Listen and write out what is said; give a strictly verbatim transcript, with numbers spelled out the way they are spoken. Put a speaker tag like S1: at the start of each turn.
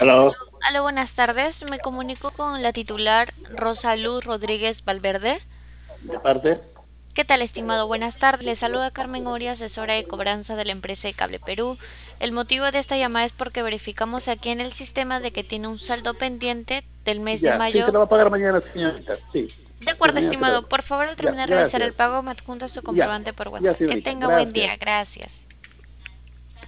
S1: Aló,
S2: Aló, buenas tardes. Me comunico con la titular Rosa Luz Rodríguez Valverde.
S1: de parte.
S2: ¿Qué tal, estimado? Buenas tardes. Le saluda Carmen Oria, asesora de cobranza de la empresa de Cable Perú. El motivo de esta llamada es porque verificamos aquí en el sistema de que tiene un saldo pendiente del mes de
S1: Ya, sí, se
S2: mayo.
S1: lo va a pagar mañana, señorita. Sí,
S2: De
S1: sí,
S2: acuerdo,
S1: mañana se lo va a
S2: estimado.
S1: pagar.
S2: Por favor, al
S1: Ya,
S2: terminar de realizar el
S1: gracias.
S2: pago, me adjunta su
S1: Ya,
S2: comprobante por
S1: ya,
S2: WhatsApp. Que
S1: señorita,
S2: tenga buen día.
S1: gracias.
S2: Gracias.